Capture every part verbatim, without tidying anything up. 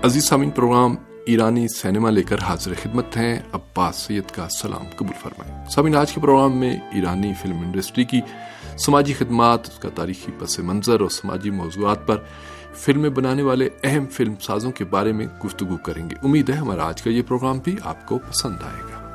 عزیز سامعین، پروگرام ایرانی سینما لے کر حاضر خدمت ہیں. عباس سید کا سلام قبول فرمائیں. سامعین، آج کے پروگرام میں ایرانی فلم انڈسٹری کی سماجی خدمات، اس کا تاریخی پس منظر اور سماجی موضوعات پر فلمیں بنانے والے اہم فلم سازوں کے بارے میں گفتگو کریں گے. امید ہے ہمارا آج کا یہ پروگرام بھی آپ کو پسند آئے گا.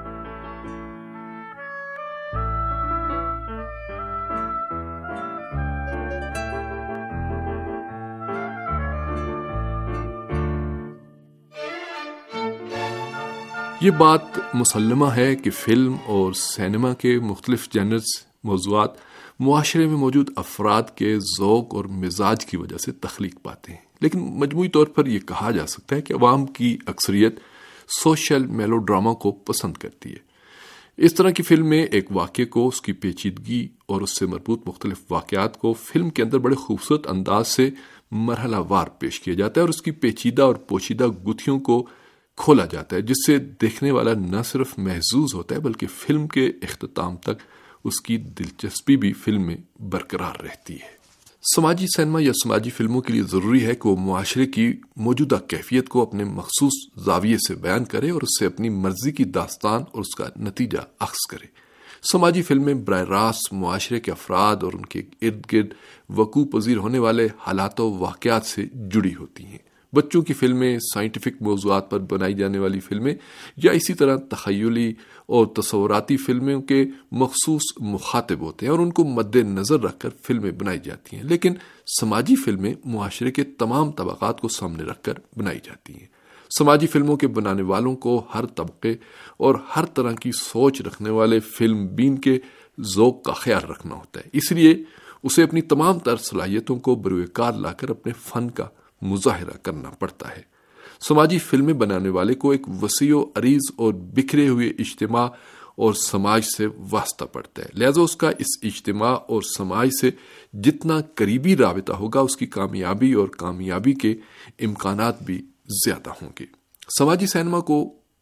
یہ بات مسلمہ ہے کہ فلم اور سینما کے مختلف جنرز موضوعات معاشرے میں موجود افراد کے ذوق اور مزاج کی وجہ سے تخلیق پاتے ہیں، لیکن مجموعی طور پر یہ کہا جا سکتا ہے کہ عوام کی اکثریت سوشل میلو ڈراما کو پسند کرتی ہے. اس طرح کی فلم میں ایک واقعے کو، اس کی پیچیدگی اور اس سے مربوط مختلف واقعات کو فلم کے اندر بڑے خوبصورت انداز سے مرحلہ وار پیش کیا جاتا ہے اور اس کی پیچیدہ اور پوشیدہ گتھیوں کو کھولا جاتا ہے، جس سے دیکھنے والا نہ صرف محظوظ ہوتا ہے بلکہ فلم کے اختتام تک اس کی دلچسپی بھی فلم میں برقرار رہتی ہے. سماجی سینما یا سماجی فلموں کے لیے ضروری ہے کہ وہ معاشرے کی موجودہ کیفیت کو اپنے مخصوص زاویے سے بیان کرے اور اس سے اپنی مرضی کی داستان اور اس کا نتیجہ اخذ کرے. سماجی فلمیں براہ راست معاشرے کے افراد اور ان کے ارد گرد وقوع پذیر ہونے والے حالات و واقعات سے جڑی ہوتی ہیں. بچوں کی فلمیں، سائنٹیفک موضوعات پر بنائی جانے والی فلمیں یا اسی طرح تخیلی اور تصوراتی فلموں کے مخصوص مخاطب ہوتے ہیں اور ان کو مد نظر رکھ کر فلمیں بنائی جاتی ہیں. لیکن سماجی فلمیں معاشرے کے تمام طبقات کو سامنے رکھ کر بنائی جاتی ہیں. سماجی فلموں کے بنانے والوں کو ہر طبقے اور ہر طرح کی سوچ رکھنے والے فلم بین کے ذوق کا خیال رکھنا ہوتا ہے. اس لیے اسے اپنی تمام تر صلاحیتوں کو بروئے کار لا کر اپنے فن کا مظاہرہ کرنا پڑتا ہے. سماجی فلمیں بنانے والے کو ایک وسیع و عریض اور بکھرے ہوئے اجتماع اور سماج سے واسطہ پڑتا ہے. لہذا اس کا اس اجتماع اور سماج سے جتنا قریبی رابطہ ہوگا، اس کی کامیابی اور کامیابی کے امکانات بھی زیادہ ہوں گے. سماجی سینما کو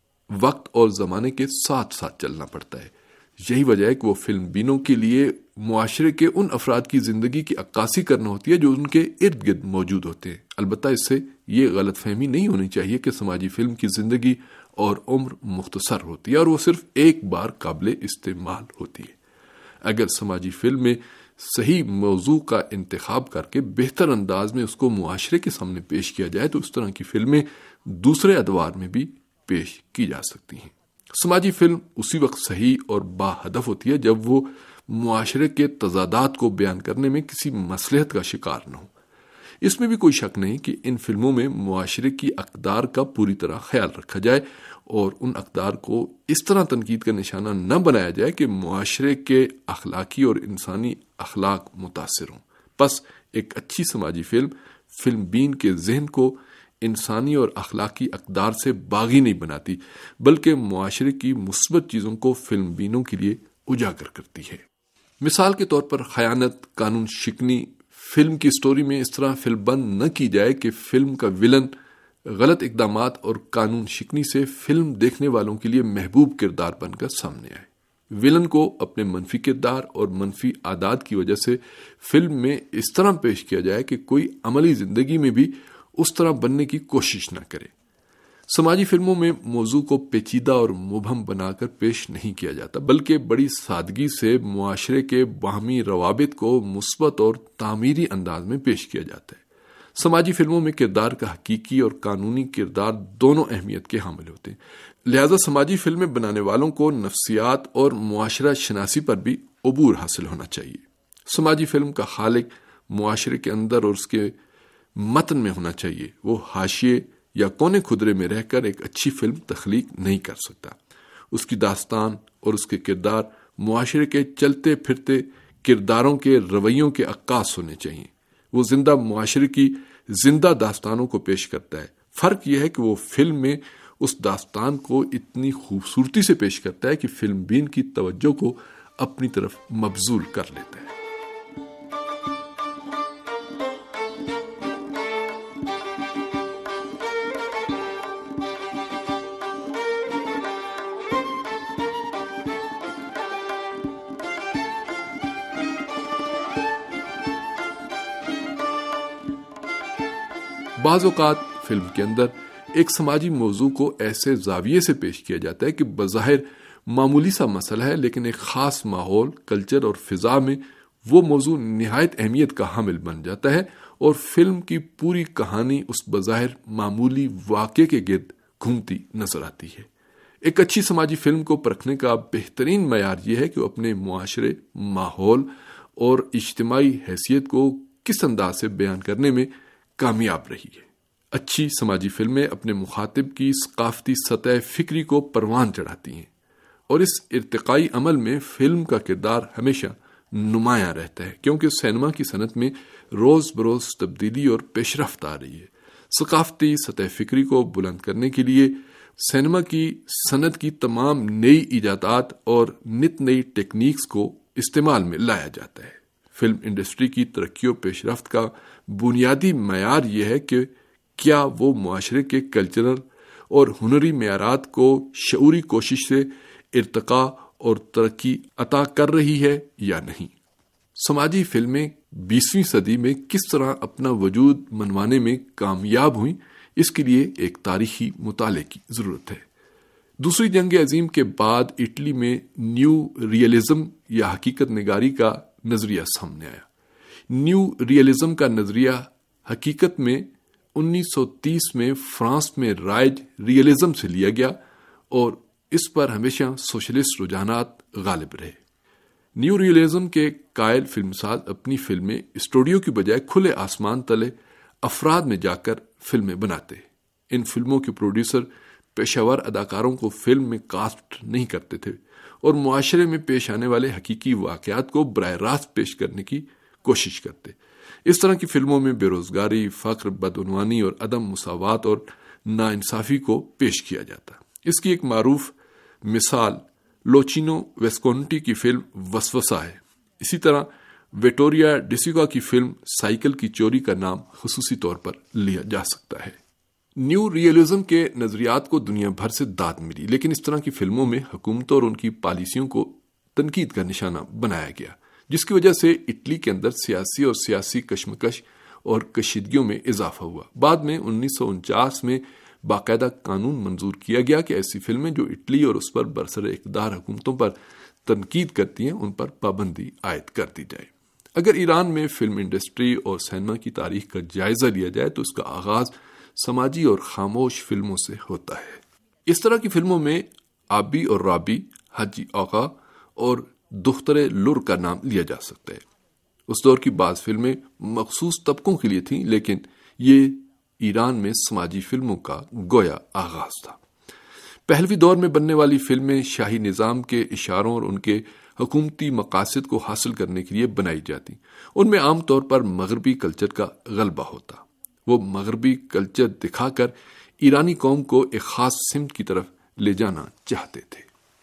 وقت اور زمانے کے ساتھ ساتھ چلنا پڑتا ہے. یہی وجہ ہے کہ وہ فلم بینوں کے لیے معاشرے کے ان افراد کی زندگی کی عکاسی کرنا ہوتی ہے جو ان کے ارد گرد موجود ہوتے ہیں. البتہ اس سے یہ غلط فہمی نہیں ہونی چاہیے کہ سماجی فلم کی زندگی اور عمر مختصر ہوتی ہے اور وہ صرف ایک بار قابل استعمال ہوتی ہے. اگر سماجی فلم میں صحیح موضوع کا انتخاب کر کے بہتر انداز میں اس کو معاشرے کے سامنے پیش کیا جائے تو اس طرح کی فلمیں دوسرے ادوار میں بھی پیش کی جا سکتی ہیں. سماجی فلم اسی وقت صحیح اور با ہدف ہوتی ہے جب وہ معاشرے کے تضادات کو بیان کرنے میں کسی مصلحت کا شکار نہ ہو. اس میں بھی کوئی شک نہیں کہ ان فلموں میں معاشرے کی اقدار کا پوری طرح خیال رکھا جائے اور ان اقدار کو اس طرح تنقید کا نشانہ نہ بنایا جائے کہ معاشرے کے اخلاقی اور انسانی اخلاق متاثر ہوں. بس ایک اچھی سماجی فلم فلم بین کے ذہن کو انسانی اور اخلاقی اقدار سے باغی نہیں بناتی بلکہ معاشرے کی مثبت چیزوں کو فلم بینوں کے لیے اجاگر کرتی ہے. مثال کے طور پر خیانت، قانون شکنی فلم کی سٹوری میں اس طرح فلم بند نہ کی جائے کہ فلم کا ویلن غلط اقدامات اور قانون شکنی سے فلم دیکھنے والوں کے لیے محبوب کردار بن کر سامنے آئے. ویلن کو اپنے منفی کردار اور منفی عادات کی وجہ سے فلم میں اس طرح پیش کیا جائے کہ کوئی عملی زندگی میں بھی اس طرح بننے کی کوشش نہ کرے. سماجی فلموں میں موضوع کو پیچیدہ اور مبہم بنا کر پیش نہیں کیا جاتا بلکہ بڑی سادگی سے معاشرے کے باہمی روابط کو مثبت اور تعمیری انداز میں پیش کیا جاتا ہے. سماجی فلموں میں کردار کا حقیقی اور قانونی کردار دونوں اہمیت کے حامل ہوتے ہیں. لہذا سماجی فلمیں بنانے والوں کو نفسیات اور معاشرہ شناسی پر بھی عبور حاصل ہونا چاہیے. سماجی فلم کا خالق معاشرے کے اندر اور اس کے متن میں ہونا چاہیے. وہ حاشیے یا کونے خدرے میں رہ کر ایک اچھی فلم تخلیق نہیں کر سکتا. اس کی داستان اور اس کے کردار معاشرے کے چلتے پھرتے کرداروں کے رویوں کے عکاس ہونے چاہیے. وہ زندہ معاشرے کی زندہ داستانوں کو پیش کرتا ہے. فرق یہ ہے کہ وہ فلم میں اس داستان کو اتنی خوبصورتی سے پیش کرتا ہے کہ فلم بین کی توجہ کو اپنی طرف مبذول کر لیتا ہے. بعض اوقات فلم کے اندر ایک سماجی موضوع کو ایسے زاویے سے پیش کیا جاتا ہے کہ بظاہر معمولی سا مسئلہ ہے، لیکن ایک خاص ماحول، کلچر اور فضا میں وہ موضوع نہایت اہمیت کا حامل بن جاتا ہے اور فلم کی پوری کہانی اس بظاہر معمولی واقعے کے گرد گھومتی نظر آتی ہے۔ ایک اچھی سماجی فلم کو پرکھنے کا بہترین معیار یہ ہے کہ وہ اپنے معاشرے، ماحول اور اجتماعی حیثیت کو کس انداز سے بیان کرنے میں کامیاب رہی ہے۔ اچھی سماجی فلمیں اپنے مخاطب کی ثقافتی سطح فکری کو پروان چڑھاتی ہیں، اور اس ارتقائی عمل میں فلم کا کردار ہمیشہ نمایاں رہتا ہے، کیونکہ سینما کی صنعت میں روز بروز تبدیلی اور پیش رفت آ رہی ہے۔ ثقافتی سطح فکری کو بلند کرنے کے لیے سینما کی صنعت کی تمام نئی ایجادات اور نت نئی ٹیکنیکس کو استعمال میں لایا جاتا ہے۔ فلم انڈسٹری کی ترقی و پیش رفت کا بنیادی معیار یہ ہے کہ کیا وہ معاشرے کے کلچرل اور ہنری معیارات کو شعوری کوشش سے ارتقاء اور ترقی عطا کر رہی ہے یا نہیں۔ سماجی فلمیں بیسویں صدی میں کس طرح اپنا وجود منوانے میں کامیاب ہوئیں، اس کے لیے ایک تاریخی مطالعے کی ضرورت ہے۔ دوسری جنگ عظیم کے بعد اٹلی میں نیو ریئلزم یا حقیقت نگاری کا نظریہ سامنے آیا۔ نیو ریئلزم کا نظریہ حقیقت میں انیس سو تیس میں فرانس میں رائج ریئلزم سے لیا گیا اور اس پر ہمیشہ سوشلسٹ رجحانات غالب رہے۔ نیو ریئلزم کے قائل فلم ساز اپنی فلمیں اسٹوڈیو کی بجائے کھلے آسمان تلے افراد میں جا کر فلمیں بناتے۔ ان فلموں کے پروڈیوسر پیشہ ور اداکاروں کو فلم میں کاسٹ نہیں کرتے تھے اور معاشرے میں پیش آنے والے حقیقی واقعات کو براہ راست پیش کرنے کی کوشش کرتے۔ اس طرح کی فلموں میں بے روزگاری، فقر، بدعنوانی اور عدم مساوات اور ناانصافی کو پیش کیا جاتا۔ اس کی ایک معروف مثال لوچینو ویسکونٹی کی فلم وسوسہ ہے۔ اسی طرح ویٹوریا ڈیسیگا کی فلم سائیکل کی چوری کا نام خصوصی طور پر لیا جا سکتا ہے۔ نیو ریئلزم کے نظریات کو دنیا بھر سے داد ملی، لیکن اس طرح کی فلموں میں حکومتوں اور ان کی پالیسیوں کو تنقید کا نشانہ بنایا گیا، جس کی وجہ سے اٹلی کے اندر سیاسی اور سیاسی کشمکش اور کشیدگیوں میں اضافہ ہوا۔ بعد میں انیس سو انچاس میں باقاعدہ قانون منظور کیا گیا کہ ایسی فلمیں جو اٹلی اور اس پر برسر اقتدار حکومتوں پر تنقید کرتی ہیں ان پر پابندی عائد کر دی جائے۔ اگر ایران میں فلم انڈسٹری اور سینما کی تاریخ کا جائزہ لیا جائے تو اس کا آغاز سماجی اور خاموش فلموں سے ہوتا ہے۔ اس طرح کی فلموں میں آبی اور رابی، حاجی آقا اور دختر لر کا نام لیا جا سکتا ہے۔ اس دور کی بعض فلمیں مخصوص طبقوں کے لیے تھیں، لیکن یہ ایران میں سماجی فلموں کا گویا آغاز تھا۔ پہلوی دور میں بننے والی فلمیں شاہی نظام کے اشاروں اور ان کے حکومتی مقاصد کو حاصل کرنے کے لیے بنائی جاتی۔ ان میں عام طور پر مغربی کلچر کا غلبہ ہوتا۔ وہ مغربی کلچر دکھا کر ایرانی قوم کو ایک خاص سمت کی طرف لے جانا چاہتے تھے۔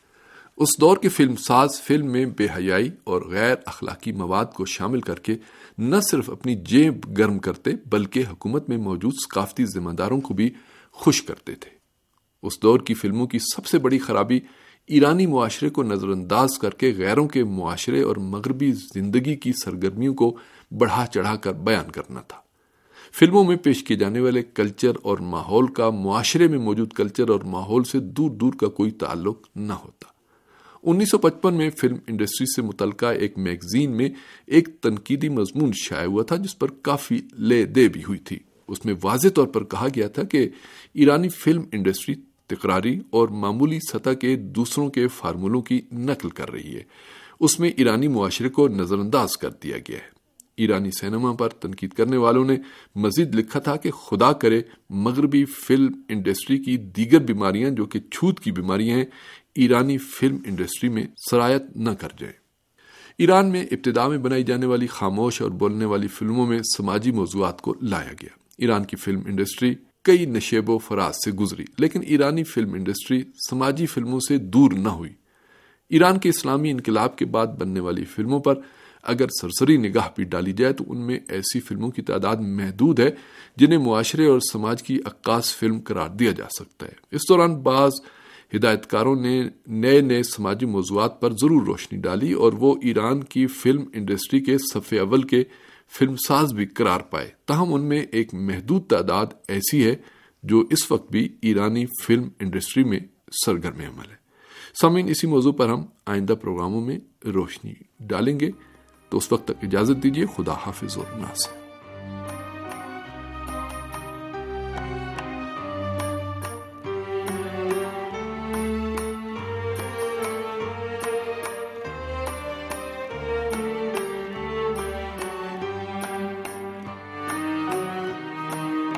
اس دور کے فلم ساز فلم میں بے حیائی اور غیر اخلاقی مواد کو شامل کر کے نہ صرف اپنی جیب گرم کرتے بلکہ حکومت میں موجود ثقافتی ذمہ داروں کو بھی خوش کرتے تھے۔ اس دور کی فلموں کی سب سے بڑی خرابی ایرانی معاشرے کو نظر انداز کر کے غیروں کے معاشرے اور مغربی زندگی کی سرگرمیوں کو بڑھا چڑھا کر بیان کرنا تھا۔ فلموں میں پیش کیے جانے والے کلچر اور ماحول کا معاشرے میں موجود کلچر اور ماحول سے دور دور کا کوئی تعلق نہ ہوتا۔ انیس سو پچپن میں فلم انڈسٹری سے متعلقہ ایک میگزین میں ایک تنقیدی مضمون شائع ہوا تھا جس پر کافی لے دے بھی ہوئی تھی۔ اس میں واضح طور پر کہا گیا تھا کہ ایرانی فلم انڈسٹری تکراری اور معمولی سطح کے دوسروں کے فارمولوں کی نقل کر رہی ہے۔ اس میں ایرانی معاشرے کو نظر انداز کر دیا گیا ہے۔ ایرانی سینما پر تنقید کرنے والوں نے مزید لکھا تھا کہ خدا کرے مغربی فلم انڈسٹری کی دیگر بیماریاں جو کہ چھوت کی بیماریاں ہیں ایرانی فلم انڈسٹری میں سرایت نہ کر جائیں۔ ایران میں ابتدا میں بنائی جانے والی خاموش اور بولنے والی فلموں میں سماجی موضوعات کو لایا گیا۔ ایران کی فلم انڈسٹری کئی نشیب و فراز سے گزری، لیکن ایرانی فلم انڈسٹری سماجی فلموں سے دور نہ ہوئی۔ ایران کے اسلامی انقلاب کے بعد بننے والی فلموں پر اگر سرسری نگاہ بھی ڈالی جائے تو ان میں ایسی فلموں کی تعداد محدود ہے جنہیں معاشرے اور سماج کی عکاس فلم قرار دیا جا سکتا ہے۔ اس دوران بعض ہدایت کاروں نے نئے نئے سماجی موضوعات پر ضرور روشنی ڈالی اور وہ ایران کی فلم انڈسٹری کے صف اول کے فلم ساز بھی قرار پائے، تاہم ان میں ایک محدود تعداد ایسی ہے جو اس وقت بھی ایرانی فلم انڈسٹری میں سرگرم عمل ہے۔ سامعین، اسی موضوع پر ہم آئندہ پروگراموں میں روشنی ڈالیں گے، تو اس وقت تک اجازت دیجیے۔ خدا حافظ اور ناصر۔